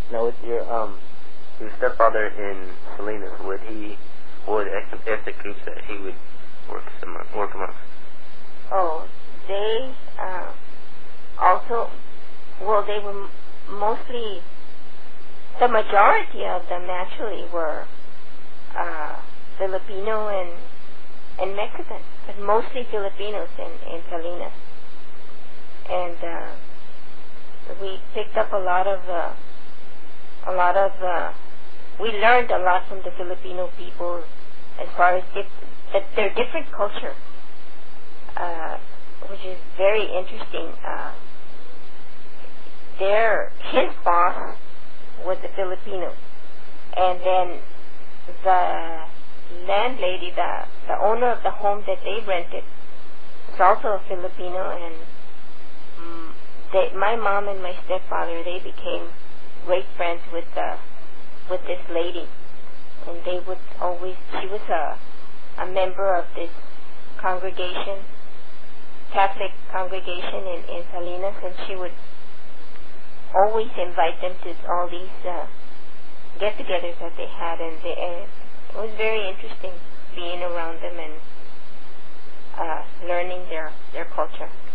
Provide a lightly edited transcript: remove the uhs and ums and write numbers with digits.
Now, with your stepfather in Salinas, would ethnic groups that he would work amongst? Oh, they also, well, they were mostly, the majority of them actually were Filipino and Mexican, but mostly Filipinos in Salinas. And we picked up a lot of, we learned a lot from the Filipino people as far as their different culture, which is very interesting. His boss was a Filipino, and then the landlady, the owner of the home that they rented, was also a Filipino, and my mom and my stepfather, they became great friends with this lady, and they would always, she was a member of this congregation, Catholic congregation in Salinas, and she would always invite them to all these get-togethers that they had, and it was very interesting being around them and learning their culture.